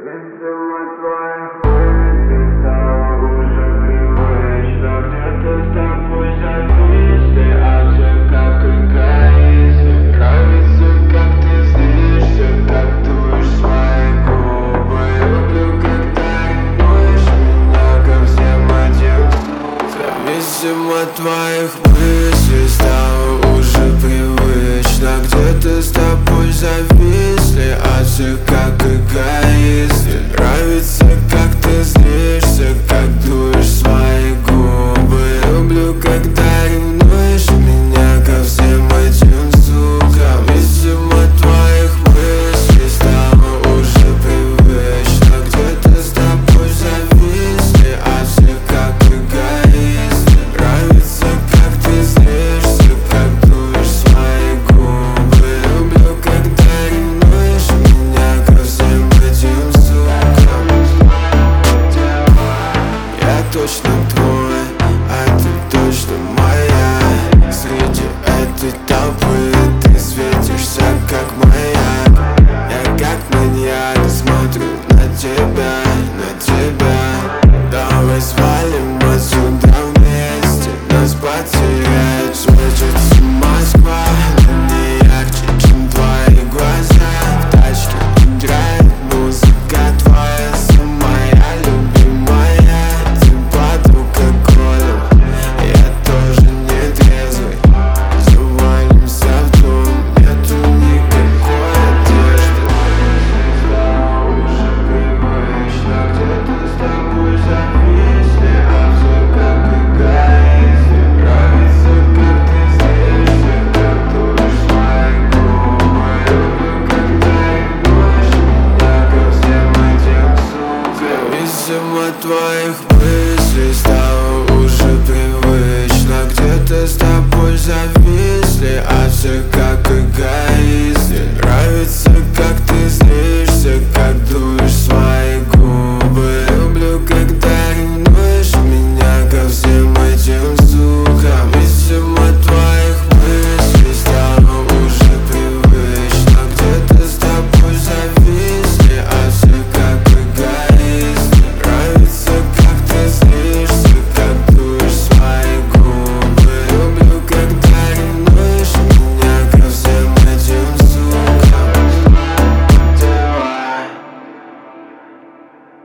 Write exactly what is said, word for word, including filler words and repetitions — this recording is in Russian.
Видимо, твоих мыслей стало уже привычно. Где-то с тобой зависли, а все как эгоизм. Нравится, как ты злишься, как дуешь свои губы. Люблю, когда ревнуешь меня ко всем этим. Зависимо от твоих мыслей стало уже привычно. Где-то с тобой зависли, а все как эгоисты. Нравится, как ты злишься, как дуешь свои губы. Люблю, когда ревнуешь меня ко всем этим звукам. Видимо, от твоих мыслей стало уже привычно. Где-то с тобой зависли, а все как эгоисты. Нравится, как ты злишься, как дуешь свои губы. Люблю, когда ревнуешь меня ко всем этим звукам. Я точно твой, а ты точно моя. Среди этой толпы ты светишься, как маяк. Я как маньяк смотрю на тебя, на тебя. Давай свалим отсюда вместе, нас потеряют. Светится Москва, но не ярче, чем твои глаза. В тачке играет музыка твоя, самая любимая. Ты под алкоголем, я тоже не трезвый. Завалимся в дом, нету никакой одежды. Стало уже привычно, где-то с тобой зависли, а все как эгоисты. Нравится, как ты злишься, как дуешь свои губы. Люблю, когда ревнуешь меня ко всем этим звукам. Зависимо от твоих мыслей стало уже привычно. Где-то с тобой зависли, а все как эгоисты.